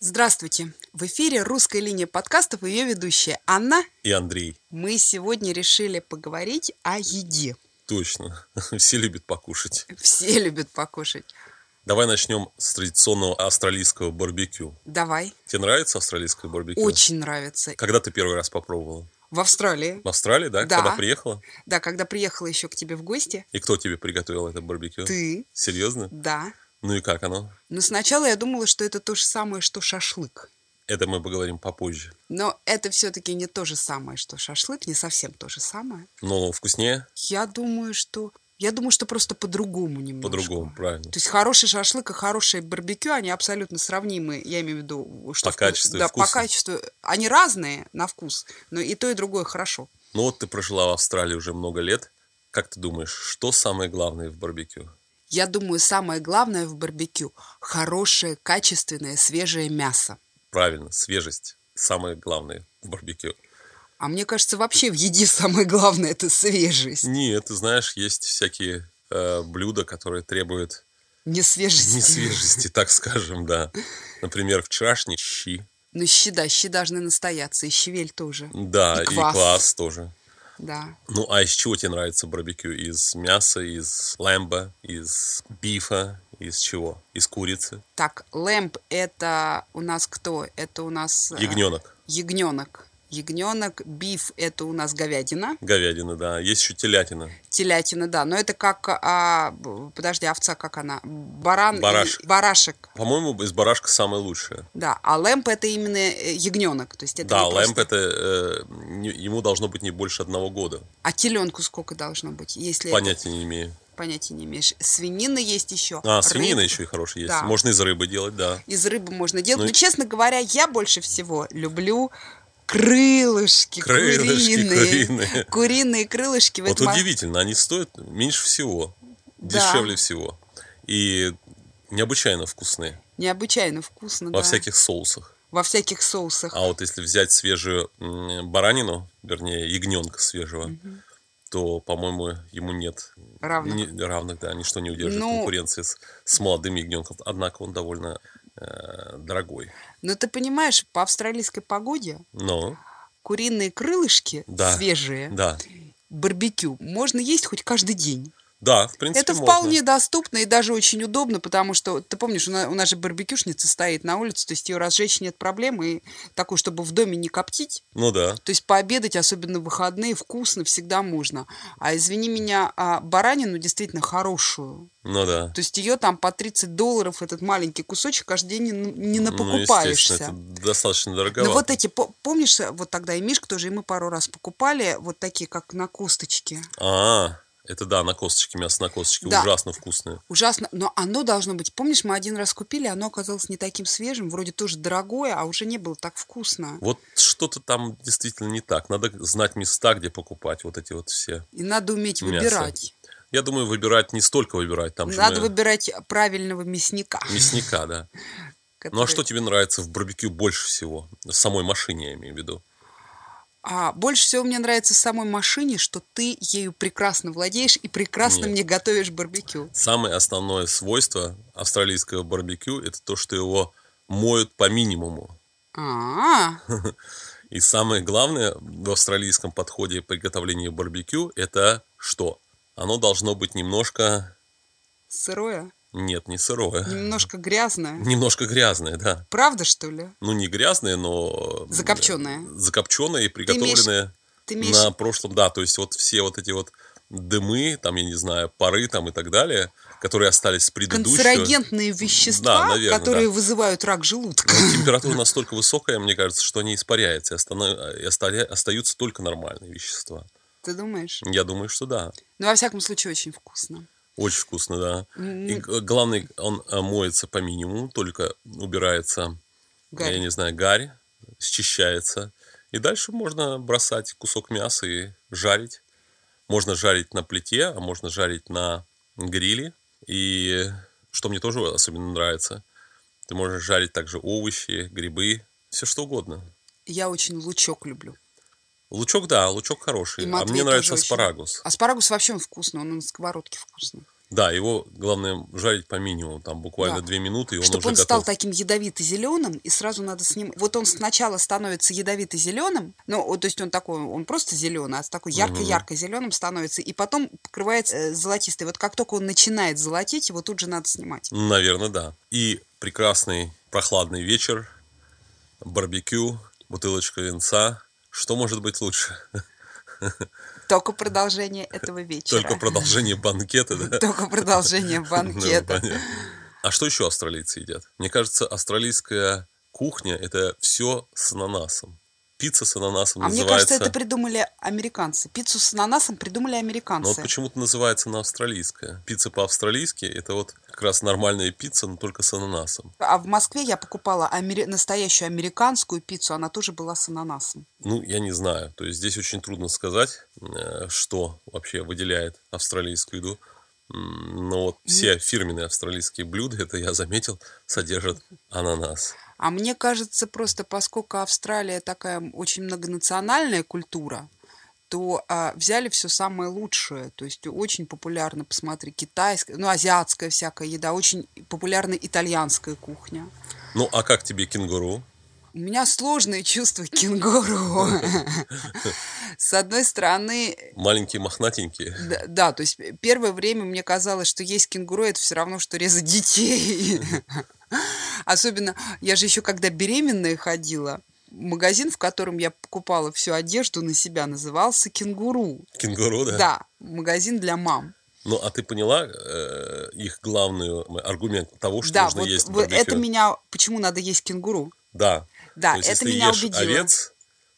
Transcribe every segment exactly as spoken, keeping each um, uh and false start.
Здравствуйте! В эфире «Русская линия подкастов» и ее ведущая Анна и Андрей. Мы сегодня решили поговорить о еде. Точно. Все любят покушать. Все любят покушать. Давай начнем с традиционного австралийского барбекю. Давай. Тебе нравится австралийское барбекю? Очень нравится. Когда ты первый раз попробовала? В Австралии. В Австралии, да? Да. Когда приехала? Да, когда приехала еще к тебе в гости. И кто тебе приготовил это барбекю? Ты. Серьезно? Да. Ну и как оно? Но сначала я думала, что это то же самое, что шашлык. Это мы поговорим попозже. Но это все-таки не то же самое, что шашлык, не совсем то же самое. Но вкуснее? Я думаю, что... Я думаю, что просто по-другому немножко. По-другому, правильно. То есть хороший шашлык и хорошее барбекю, они абсолютно сравнимы, я имею в виду... Что по вкус... качеству да, и вкусу? по качеству. Они разные на вкус, но и то, и другое хорошо. Ну вот ты прожила в Австралии уже много лет. Как ты думаешь, что самое главное в барбекю? Я думаю, самое главное в барбекю – хорошее, качественное, свежее мясо. Правильно, свежесть. Самое главное в барбекю. А мне кажется, вообще в еде самое главное – это свежесть. Нет, ты знаешь, есть всякие э, блюда, которые требуют Не свежести. не свежести, так скажем, да. Например, вчерашние щи. Ну, щи, да, щи должны настояться, и щавель тоже. Да, и и квас. квас тоже. Да. Ну, а из чего тебе нравится барбекю? Из мяса, из лэмба, из бифа, из чего? Из курицы? Так, лэмб – это у нас кто? Это у нас… Ягненок. Ягненок. Ягненок, биф – это у нас говядина. Говядина, да. Есть еще телятина. Телятина, да. Но это как, а, подожди, овца как она? Баран Барашек. и барашек. По-моему, из барашка самое лучшее. Да, а лэмб – это именно ягненок. То есть это да, не лэмб просто... это, э, не, ему должно быть не больше одного года. А теленку сколько должно быть? Если Понятия это... не имею. Понятия не имеешь. Свинина есть еще. А, свинина рыб... еще и хорошая есть. Да. Можно из рыбы делать, да. Из рыбы можно делать. Ну, Но, честно говоря, я больше всего люблю крылышки, крылышки куриные. куриные. Куриные крылышки. Вот этом... удивительно, они стоят меньше всего, да. дешевле всего. И необычайно вкусные. Необычайно вкусно, Во да. всяких соусах. Во всяких соусах. А вот если взять свежую баранину, вернее, ягненка свежего, угу. то, по-моему, ему нет равных. Не, равных, да, ничто не удержит ну, конкуренции с, с молодым ягненком. Однако он довольно э, дорогой. Но ты понимаешь, по австралийской погоде Но. куриные крылышки да. свежие, да. барбекю можно есть хоть каждый день. Да, в принципе, это можно. вполне доступно и даже очень удобно, потому что, ты помнишь, у нас, у нас же барбекюшница стоит на улице, то есть ее разжечь нет проблемы, и такой, чтобы в доме не коптить. Ну да. То есть пообедать, особенно в выходные, вкусно всегда можно. А извини меня, а баранину действительно хорошую. Ну да. То есть ее там по тридцать долларов, этот маленький кусочек, каждый день не, не Ну, напокупаешься. это достаточно дороговато. Но вот эти, помнишь, вот тогда и Мишка тоже, и мы пару раз покупали, вот такие, как на косточке. А-а-а. Это да, на косточке, мясо на косточке, да. Ужасно вкусное. Ужасно, но оно должно быть, помнишь, мы один раз купили, оно оказалось не таким свежим, вроде тоже дорогое, а уже не было так вкусно. Вот что-то там действительно не так, надо знать места, где покупать вот эти вот все. И надо уметь мясо. Выбирать. Я думаю, выбирать не столько выбирать. Там надо же мы... выбирать правильного мясника. Мясника, да. Который... Ну а что тебе нравится в барбекю больше всего? В самой машине, я имею в виду. А больше всего мне нравится в самой машине, что ты ею прекрасно владеешь и прекрасно Нет. мне готовишь барбекю. Самое основное свойство австралийского барбекю – это то, что его моют по минимуму. А-а-а. И самое главное в австралийском подходе приготовления барбекю – это что? Оно должно быть немножко… Сырое? Нет, не сырое. Немножко грязное? Немножко грязное, да. Правда, что ли? Ну, не грязное, но… Закопченное. Закопченное и приготовленное ты имеешь... на прошлом… Да, то есть вот все вот эти вот дымы, там, я не знаю, пары там и так далее, которые остались с предыдущего… Канцерогенные вещества, да, наверное, которые да. вызывают рак желудка. Но температура настолько высокая, мне кажется, что они испаряются, и, останов... и оста... остаются только нормальные вещества. Ты думаешь? Я думаю, что да. Ну, во всяком случае, очень вкусно. Очень вкусно, да. Mm-hmm. И главное, он моется по минимуму, только убирается, гарь. я не знаю, гарь, счищается. И дальше можно бросать кусок мяса и жарить. Можно жарить на плите, а можно жарить на гриле. И что мне тоже особенно нравится, ты можешь жарить также овощи, грибы, все что угодно. Я очень лучок люблю. Лучок, да, лучок хороший. А мне нравится аспарагус. Очень... Аспарагус вообще он вкусный, он на сковородке вкусный. Да, его главное жарить по минимуму, там буквально Да. две минуты, и он Чтобы уже он стал готов. таким ядовито-зеленым, и сразу надо с ним... Вот он сначала становится ядовито-зеленым, ну, вот, то есть он такой, он просто зеленый, а с такой Мгм. ярко-ярко-зеленым становится, и потом покрывается э, золотистой. Вот как только он начинает золотеть, его тут же надо снимать. Наверное, да. И прекрасный прохладный вечер, барбекю, бутылочка винца. Что может быть лучше? Только продолжение этого Только вечера. продолжение банкета, да? Только продолжение Ну, банкета. понятно. А что еще австралийцы едят? Мне кажется, австралийская кухня – это все с ананасом. Пицца с ананасом А мне кажется, это называется. придумали американцы. Пиццу с ананасом придумали Но вот американцы. почему-то называется она австралийская. Пицца по-австралийски – это вот как раз нормальная пицца, но только с ананасом. А в Москве я покупала амери- настоящую американскую пиццу, она тоже была с ананасом. Ну, я не знаю. То есть здесь очень трудно сказать, э, что вообще выделяет австралийскую еду. М, Но вот М, все фирменные австралийские блюда, это я заметил, содержат ананас. А мне кажется, просто поскольку Австралия такая очень многонациональная культура, то а, взяли все самое лучшее. То есть очень популярна, посмотри, китайская, ну, азиатская всякая еда, очень популярна итальянская кухня. Ну, а как тебе кенгуру? У меня сложные чувства к кенгуру. С одной стороны, Маленькие мохнатенькие. да, да, то есть первое время мне казалось, что есть кенгуру, это все равно, что резать детей. Особенно, я же еще когда беременная ходила, магазин, в котором я покупала всю одежду на себя, назывался «Кенгуру». Кенгуру, да? Да, магазин для мам. Ну, а ты поняла э, их главный аргумент того, что Да, нужно вот, есть вот это барбекю? меня... Почему надо есть кенгуру? Да. То Да, есть, это если меня ешь убедило. овец,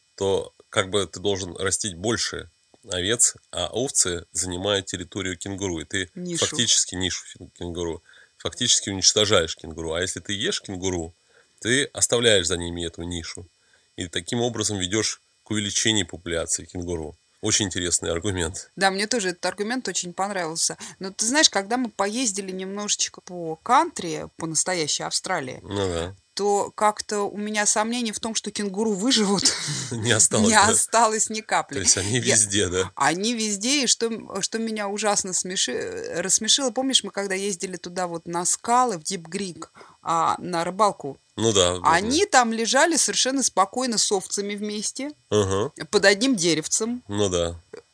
то как бы ты должен растить больше овец, а овцы занимают территорию кенгуру. И ты Нишу. фактически нишу фин- кенгуру, фактически уничтожаешь кенгуру. А если ты ешь кенгуру, ты оставляешь за ними эту нишу. И таким образом ведешь к увеличению популяции кенгуру. Очень интересный аргумент. Да, мне тоже этот аргумент очень понравился. Но ты знаешь, когда мы поездили немножечко по кантри, по настоящей Австралии, Ну да. то как-то у меня сомнений в том, что кенгуру выживут, Не не осталось, да? осталось ни То капли. есть они Я... везде, да? Они везде, и что, что меня ужасно смеши... рассмешило, помнишь, мы когда ездили туда вот на скалы, в Дип-Грик, а, на рыбалку, Ну да, помню. они там лежали совершенно спокойно с овцами вместе, Ага. под одним деревцем, Ну да.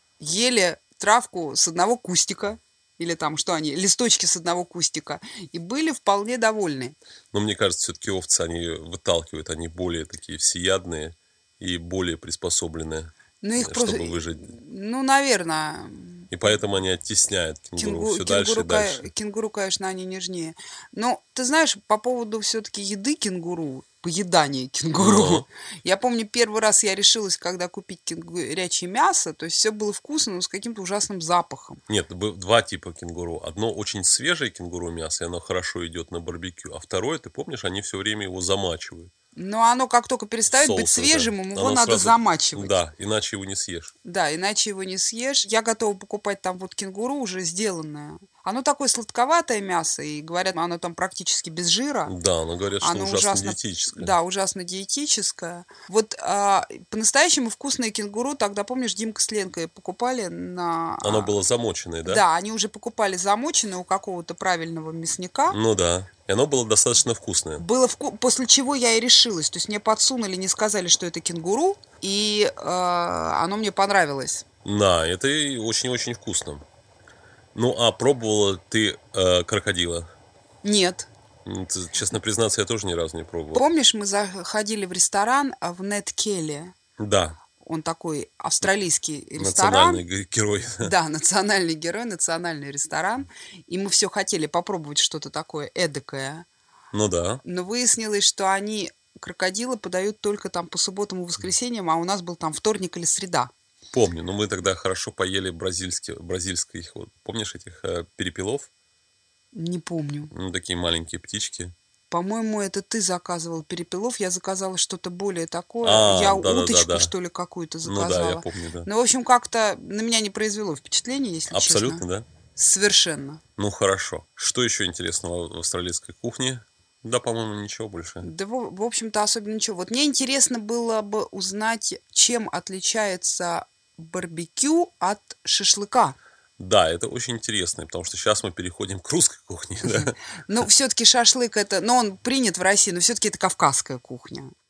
ели травку с одного кустика, или там, что они, листочки с одного кустика, и были вполне довольны. Но мне кажется, все-таки овцы, они выталкивают, они более такие всеядные и более приспособленные, Ну, их э, просто, чтобы выжить. ну, наверное, И поэтому они оттесняют кенгуру кенгу, все дальше и кенгуру, ка- дальше. кенгуру, конечно, они нежнее. Но, ты знаешь, по поводу все-таки еды кенгуру, поедания кенгуру, Но, я помню, первый раз я решилась, когда купить кенгурячье мясо, то есть все было вкусно, но с каким-то ужасным запахом. нет, б- два типа кенгуру. Одно очень свежее кенгуру мясо, и оно хорошо идет на барбекю. А второе, ты помнишь, они все время его замачивают. Но оно как только В перестает быть соусах, да. свежим, его Оно надо сразу... замачивать. Да, иначе его не съешь. Да, иначе его не съешь. Я готова покупать там вот кенгуру уже сделанное. Оно такое сладковатое мясо, и говорят, оно там практически без жира. Да, но говорят, что Оно ужасно ужасно, диетическое. да, ужасно диетическое. Вот а, по-настоящему вкусное кенгуру, тогда, помнишь, Димка с Ленкой покупали на... Оно а, было замоченное, да? Да, они уже покупали замоченное у какого-то правильного мясника. Ну да. И оно было достаточно вкусное. Было вку... После чего я и решилась. То есть мне подсунули, не сказали, что это кенгуру, и э, оно мне понравилось. Да, это и очень-очень вкусно. Ну, а пробовала ты э, крокодила? Нет. М, т- Честно признаться, я тоже ни разу не пробовал. Помнишь, мы заходили в ресторан а, в Нет-Келли? Да, Он такой австралийский национальный ресторан. г- герой. Да, национальный герой, национальный ресторан. И мы все хотели попробовать что-то такое эдакое. Ну да. Но выяснилось, что они крокодилы подают только там по субботам и воскресеньям, а у нас был там вторник или среда. Помню, но мы тогда хорошо поели бразильских, бразильских, вот, помнишь этих э, перепелов? Не помню. Ну, такие маленькие птички. По-моему, это ты заказывал перепелов, я заказала что-то более такое. А, Я уточку, да-да-да-да. что ли, какую-то Ну да, я заказала. помню, да. Ну, в общем, как-то на меня не произвело впечатление, если честно. Абсолютно, да? Совершенно. Ну, хорошо. Что еще интересного в австралийской кухне? Да, по-моему, ничего больше. Да, в, в общем-то, особенно ничего. Вот мне интересно было бы узнать, чем отличается барбекю от шашлыка. Да, это очень интересно, потому что сейчас мы переходим к русской кухне, да. Ну, все-таки шашлык это, ну, он принят в России, но все-таки это кавказская кухня.